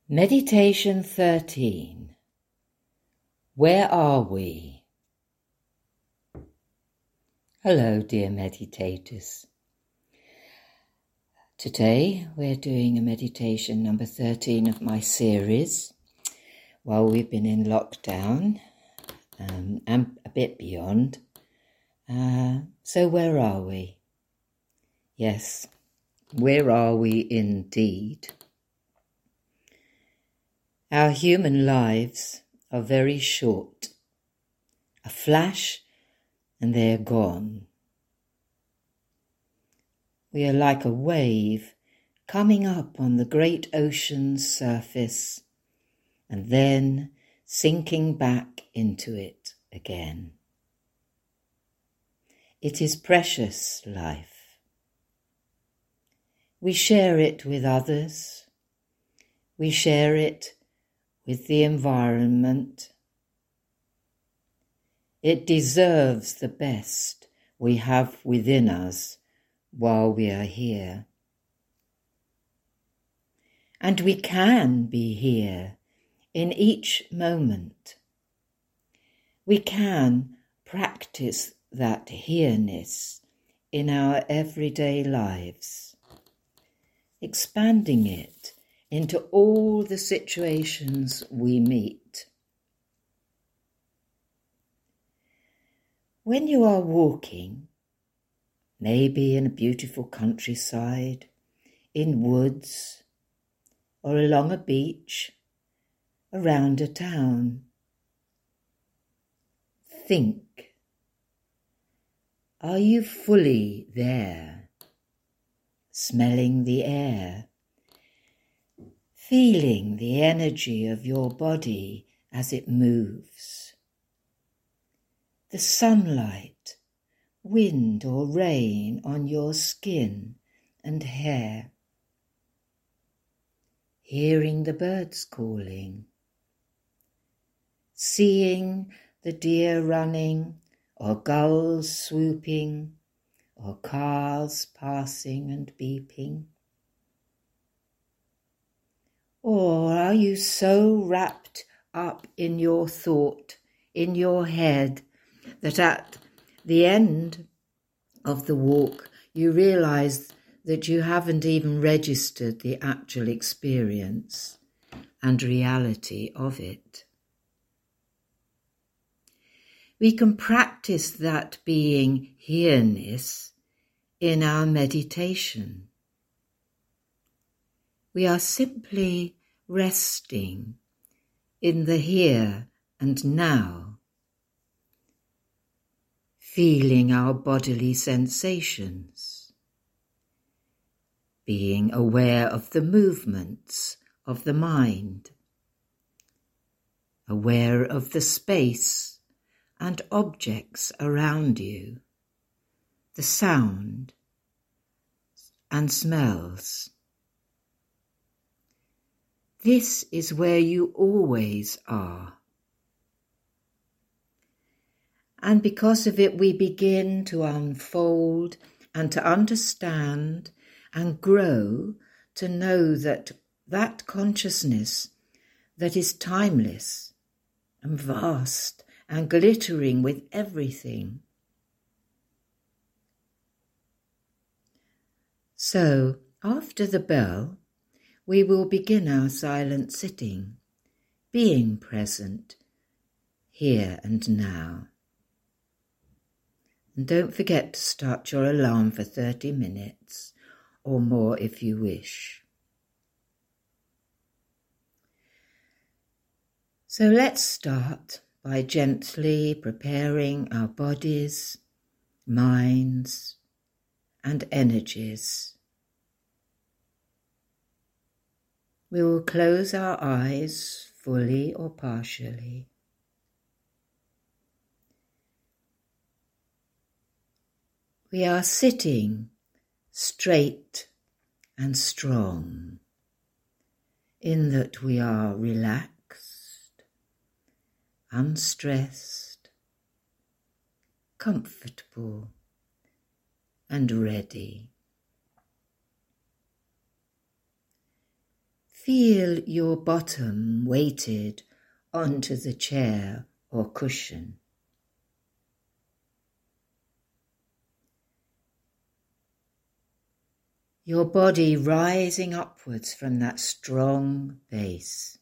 Meditation 13. Where are we? Hello, dear meditators. Today we're doing a meditation number 13 of my series while we've been in lockdown and a bit beyond. So where are we? Yes, where are we indeed? Our human lives are very short, a flash and they're gone. We are like a wave coming up on the great ocean's surface and then sinking back into it again. It is precious life. We share it with others. We share it with the environment. It deserves the best we have within us while we are here. And we can be here in each moment. We can practice that here-ness in our everyday lives, expanding it into all the situations we meet. When you are walking, maybe in a beautiful countryside, in woods, or along a beach, around a town, think, are you fully there, smelling the air, feeling the energy of your body as it moves, the sunlight, wind or rain on your skin and hair, hearing the birds calling, seeing the deer running or gulls swooping or cars passing and beeping? Or are you so wrapped up in your thought, in your head, that at the end of the walk you realize that you haven't even registered the actual experience and reality of it? We can practice that being here-ness in our meditation. We are simply resting in the here and now, feeling our bodily sensations, being aware of the movements of the mind, aware of the space and objects around you, the sound and smells. This is where you always are. And because of it, we begin to unfold and to understand and grow to know that that consciousness that is timeless and vast and glittering with everything. So, after the bell, we will begin our silent sitting, being present here and now. And don't forget to start your alarm for 30 minutes or more if you wish. So let's start by gently preparing our bodies, minds, and energies. We will close our eyes fully or partially. We are sitting straight and strong, in that we are relaxed, unstressed, comfortable, and ready. Feel your bottom weighted onto the chair or cushion. Your body rising upwards from that strong base.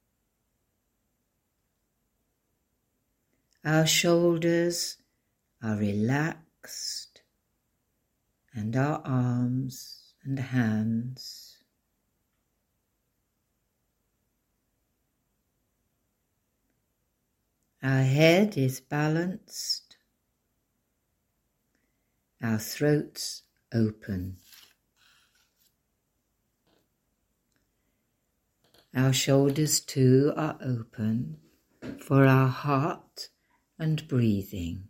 Our shoulders are relaxed, and our arms and hands. Our head is balanced, our throats open. Our shoulders too are open for our heart and breathing.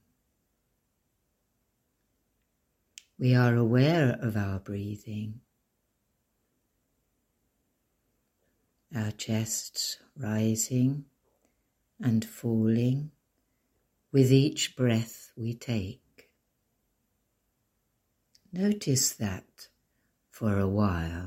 We are aware of our breathing. Our chests rising and falling with each breath we take. Notice that for a while.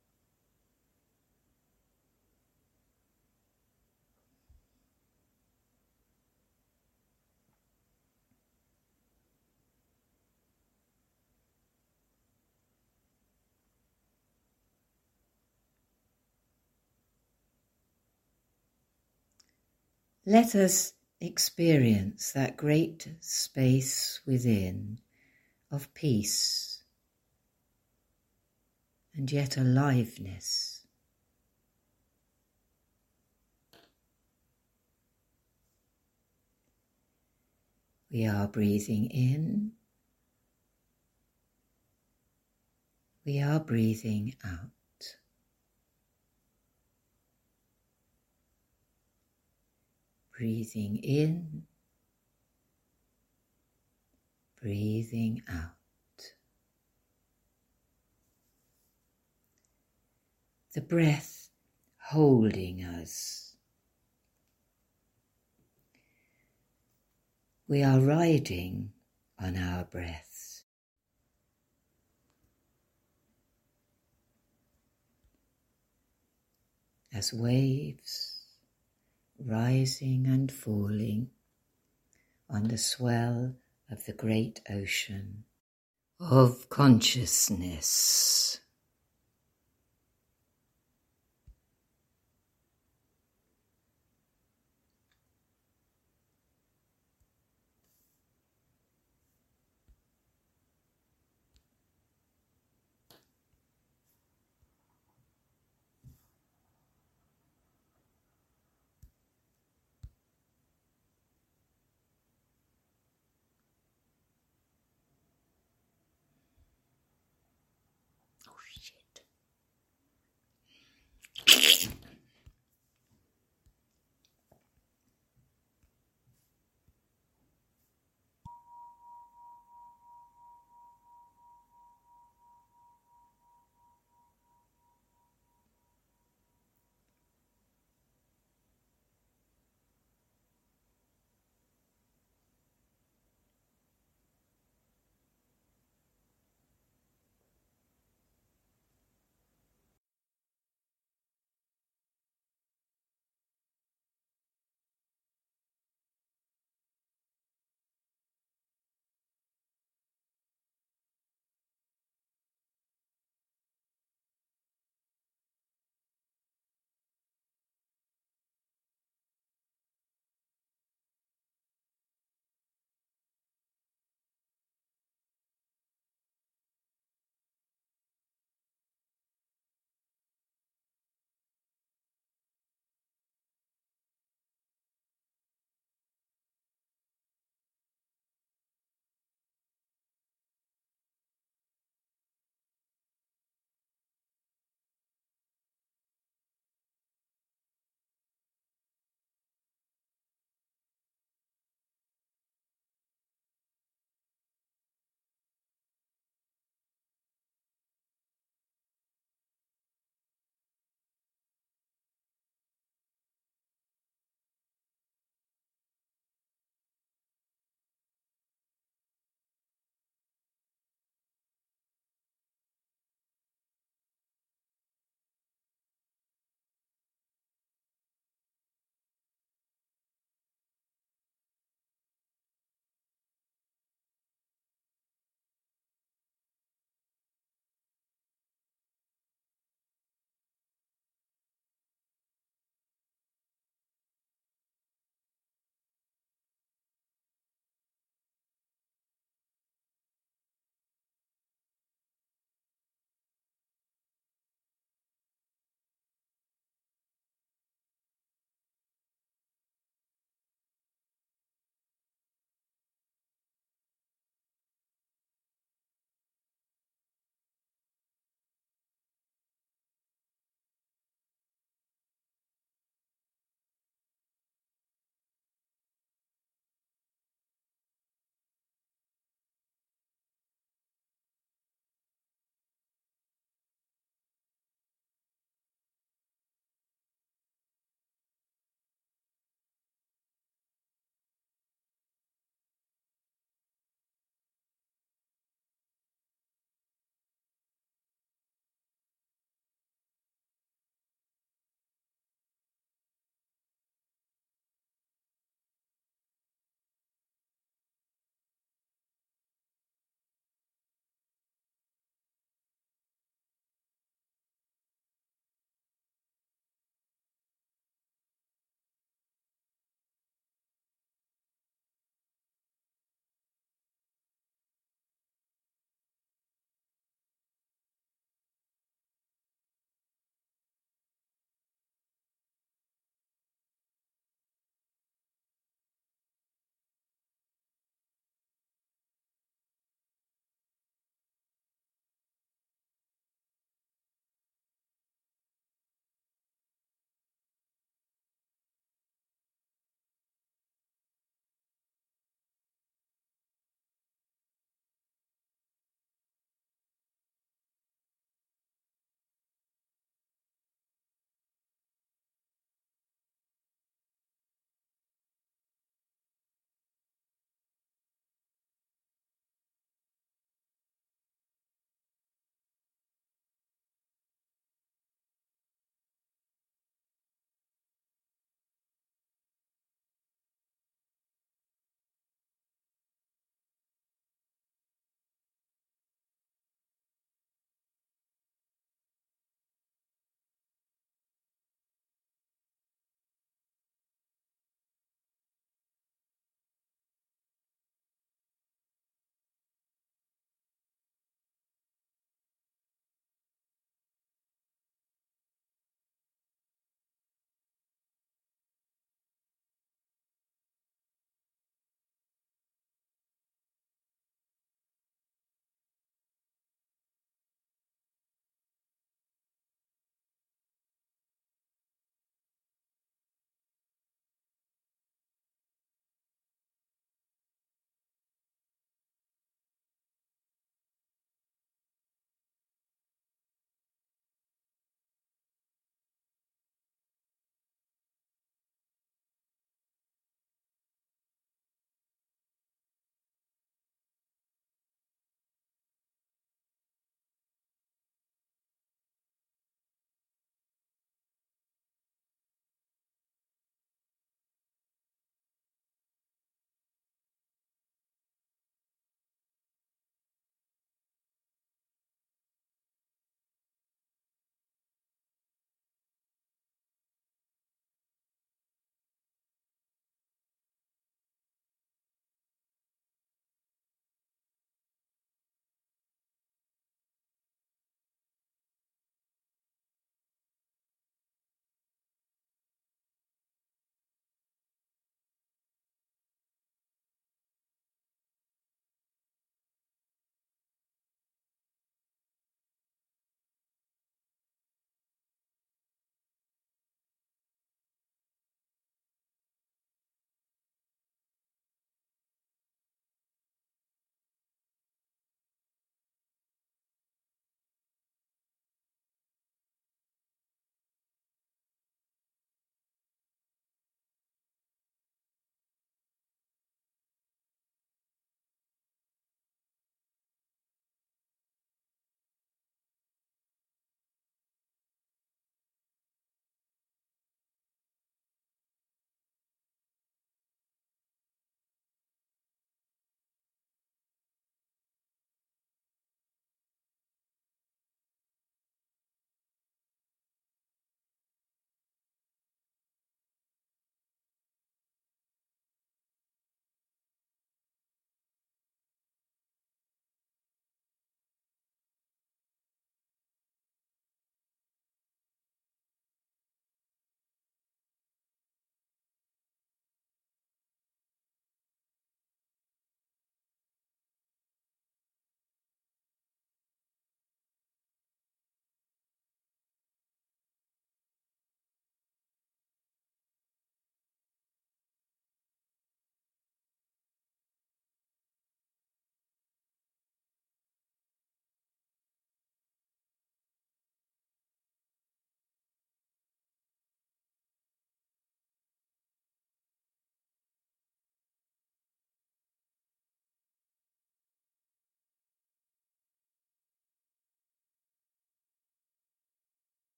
Let us experience that great space within of peace and yet aliveness. We are breathing in. We are breathing out. Breathing in, breathing out. The breath holding us. We are riding on our breaths. As waves rising and falling on the swell of the great ocean of consciousness.